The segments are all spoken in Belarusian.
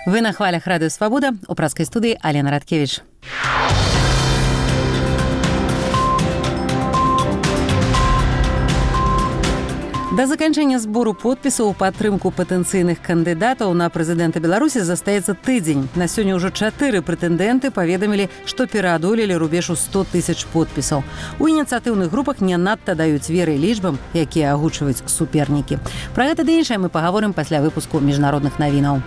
Вы на хвалях Радыё Свабода, у пражскай студыі Алена Радкевіч. До заканчэння збору подпісаў у падтрымку патэнцыйных кандыдатаў на прэзідэнта Беларусі застаецца тыдзень. На сёння ўжо 4 прэтэндэнты паведамілі, што пераадолелі рубеж у 100 000 подпісаў. У ініцыятыўных групах не надта даюць веры лічбам, якія агучваюць супернікі. Пра гэта ды іншае мы пагаворым пасля выпуску міжнародных навінаў.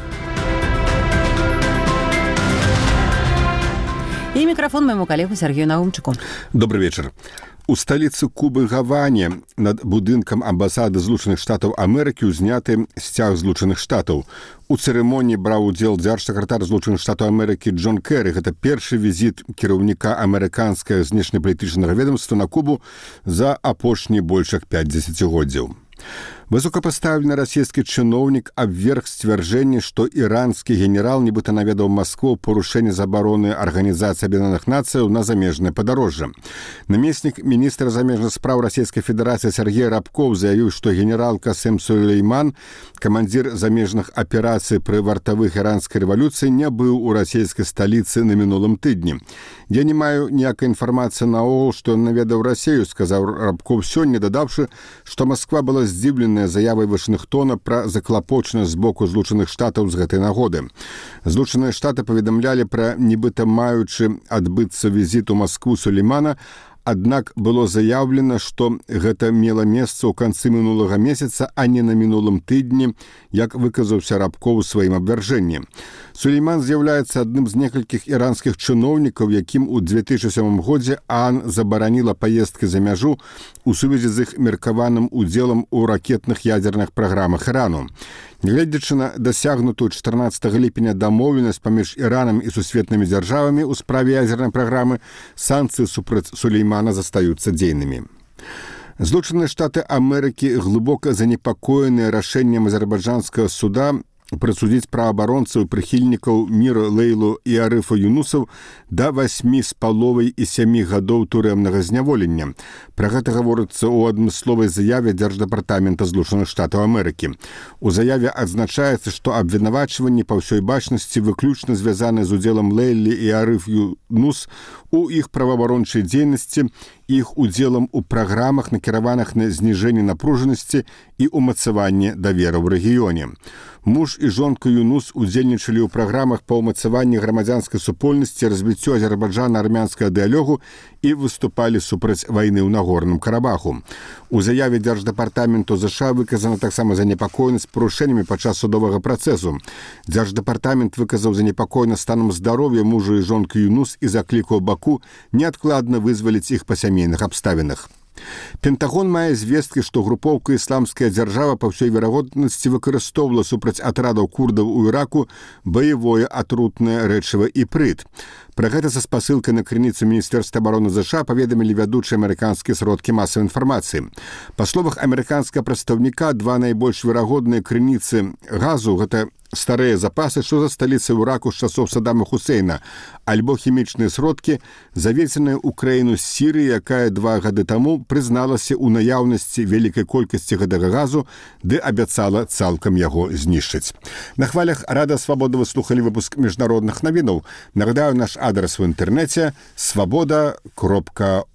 І мікрафон майму калегу Сергею Наумчыку. Добрый вечер. У сталіцы Кубы Гаване над будынкам амбасады Злучаных Штатаў Амерыкі ўзняты сцяг Злучаных Штатаў. У цырымоніі браў удзел дзяржсакратар Злучаных Штатаў Амерыкі Джон Кэры. Гэта першы візіт кіраўніка амерыканскага знешнепалітычнага ведомства на Кубу за апошні больш як 5 дзесяцігоддзяў. Высокапастаўлены расійскі чыноўнік абверг сцвярджэнне, што іранскі генерал нібыта наведаў Маскву парушэнне забароны Арганізацыі Аб'яднаных Нацыяў на замежнае падарожжа. Намеснік міністра замежных спраў Расійскай Федэрацыі Сергей Рабков заявіў, што генерал Касем Сулейман, камандзір замежных аперацый пры вартавых іранскай рэвалюцыі, не быў у расійскай сталіцы на мінулым тыдні. «Я не маю ніякай інфармацыі наогул, што ён наведаў Расію», сказаў Рабков сёння, дадаўшы, што Масква была здзіўленая заявай Вашынгтона пра заклапочанасць з боку Злучаных Штатаў з гэтай нагоды. Злучаныя Штаты паведамлялі пра нібыта маючы адбыцца візіт у Маскву Сулеймана, аднак было заяўлена, што гэта мела месца ў канцы мінулага месяца, а не на мінулым тыдні, як выказаўся Рабков у сваім абвяржэнні. Сулейман з'яўляецца адным з некалькіх іранскіх чыноўнікаў, якім у 2007 годзе ААН забараніла паездкі за мяжу у сувязі з іх меркаваным удзелам у ракетных ядзерных праграмах Ірану. Нягледзячы на дасягнутую 14 ліпеня дамоўленасць паміж Іранам і сусветнымі дзяржавамі ў справе ядзернай праграмы, санкцыі супраць Сулеймана застаюцца дзейнымі. Злучаныя Штаты Амерыкі глыбока занепакоеныя рашэннем азербайджанскага суда прысудзіць праабаронцаў і прыхільнікаў міру Лейлу і Арыфа Юнусаў да 8,5 і 7 гадоў турэмнага зняволення. Пра гэта гаворыцца ў адмысловай заяве Дзярждэпартамента Злучаных Штатаў Амерыкі. У заяве адзначаецца, што абвінавачванні па ўсёй бачнасці выключна звязаны з удзелам Лейлі і Арыф Юнус у іх праваабарончай дзейнасці, іх удзелам у праграмах, накіраваных на зніжэнне напружанасці і ўмацаванне даверу ў рэгіёне. Муж і жонка Юнус удзельнічалі ў праграмах па ўмацаванні грамадзянскай супольнасці, развіццю азербайджана-армянскага дыялогу і выступалі супраць вайны ў Нагорным Карабаху. У заяве Дзярждэпартаменту ЗША выказана таксама занепакоенасць парушэннямі падчас судовага працэсу. Дзярждэпартамент выказаў занепакоенасць станам здароўя мужа і жонкі Юнус і заклікаў Баку неадкладна вызваліць іх па сямейных абставінах. Пентагон мае звесткі, што групоўка «Ісламская дзяржава» па ўсёй верагоднасці выкарыстоўвала супраць атрадаў курдаў у Іраку баявое атрутнае рэчыва іпрыт. Пра гэта са спасылкай на крыніцу Міністэрства абароны ЗША паведамілі вядучыя амерыканскія сродкі масавай інфармацыі. Па словах амерыканскага прадстаўніка, два найбольш верагодныя крыніцы газу – гэта старыя запасы, што засталіся ў Іраку з часоў Саддама Хусейна, альбо хімічныя сродкі, завезеныя ў краіну з Сірыі, якая 2 гады таму прызналася ў наяўнасці вялікай колькасці гэтага газу, ды абяцала цалкам яго знішчыць. На хвалях Радыё Свабода вы слухалі выпуск міжнародных навінаў. Нагадаю, наш адрес в інтэрнэце – swaboda.org.